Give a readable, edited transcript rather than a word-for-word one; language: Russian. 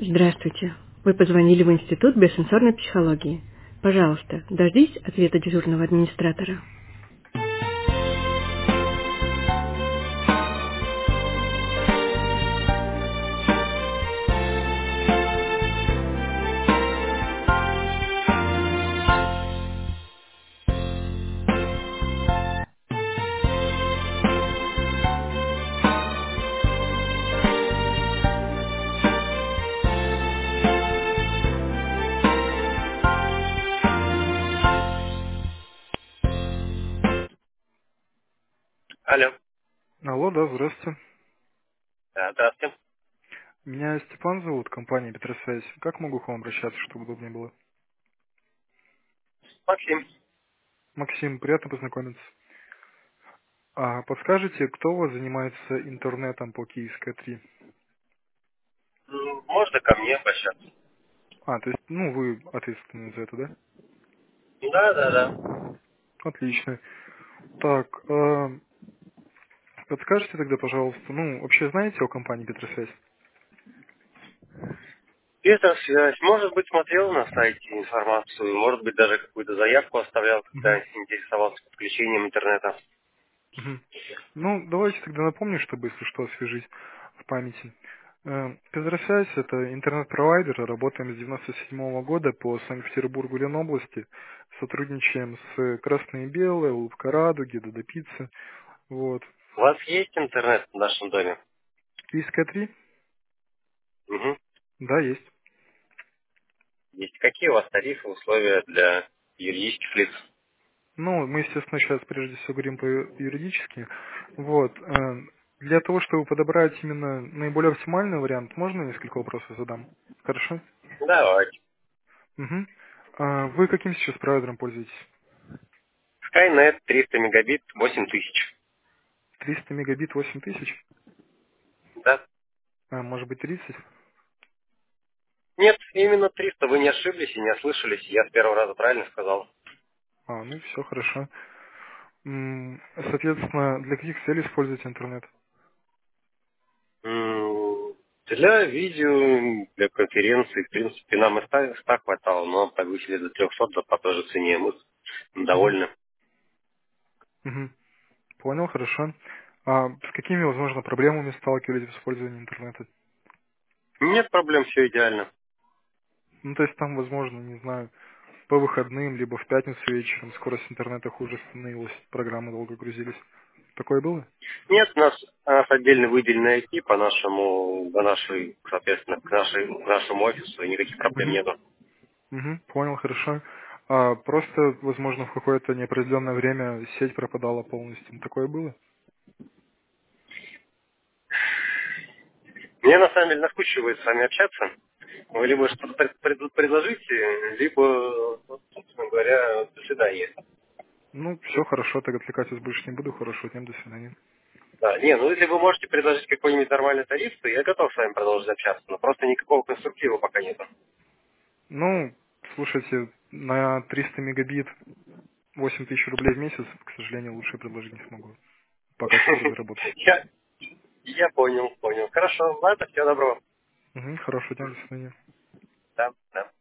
Здравствуйте. Вы позвонили в Институт биосенсорной психологии. Пожалуйста, дождись ответа дежурного администратора. Алло. Алло, да, здравствуйте. Да, здравствуйте. Меня Степан зовут, компания Петросвязь. Как могу к вам обращаться, чтобы удобнее было? Максим. Максим, приятно познакомиться. А подскажете, кто у вас занимается интернетом по Киевской 3? Можно ко мне обращаться? А, то есть, вы ответственны за это, да? Да, да, да. Отлично. Так, подскажите тогда, пожалуйста, вообще знаете о компании Петросвязь? Связь. Может быть, смотрел на сайте информацию, может быть, даже какую-то заявку оставлял, когда Угу. интересовался подключением интернета. Мгм. Ну, давайте тогда напомню, чтобы, если что, освежить в памяти. Петросвязь — это интернет-провайдер, работаем с 97 года по Санкт-Петербургу, Ленобласти, сотрудничаем с Красной и Белой, Улыбка Радуги, Додо Пицца, вот. У вас есть интернет в нашем доме? Киевская 3? Угу. Да, есть. Есть. Какие у вас тарифы, условия для юридических лиц? Ну, мы, естественно, сейчас прежде всего говорим по юридически. Вот. Для того, чтобы подобрать именно наиболее оптимальный вариант, можно несколько вопросов задам? Хорошо? Давайте. Угу. Вы каким сейчас провайдером пользуетесь? Skynet 300 мегабит 8000. 300 мегабит 8000? Да? Может быть 30? Нет, именно 300. Вы не ошиблись и не ослышались. Я с первого раза правильно сказал. Ну все хорошо. Соответственно, для каких целей используете интернет? Для видео, для конференции, в принципе, нам и 100 хватало, но повысили до 300 по той же цене. Мы Угу. довольны. Угу. Понял, хорошо. А с какими, возможно, проблемами сталкивались в использовании интернета? Нет проблем, все идеально. Ну, то есть там, возможно, не знаю, по выходным, либо в пятницу вечером скорость интернета хуже становилась, программы долго грузились. Такое было? Нет, у нас отдельно выделенный IT по нашему, соответственно, к нашему офису, и никаких проблем Угу. нету. Угу. Понял, хорошо. Просто, возможно, в какое-то неопределенное время сеть пропадала полностью. Такое было? Мне на самом деле наскучивает с вами общаться. Вы либо что-то предложите, либо, собственно говоря, до свидания. Ну, все хорошо, так отвлекать вас больше не буду. Хорошего дня, до свидания. Да, не, ну если вы можете предложить какой-нибудь нормальный тариф, то я готов с вами продолжить общаться, но просто никакого конструктива пока нет. Ну, слушайте, на 300 мегабит 8000 рублей в месяц, к сожалению, лучше предложить не смогу. Пока твердо работаю. Я, я понял. Хорошо, ладно, всего доброго. Хорошего дня, до свидания. Да, да.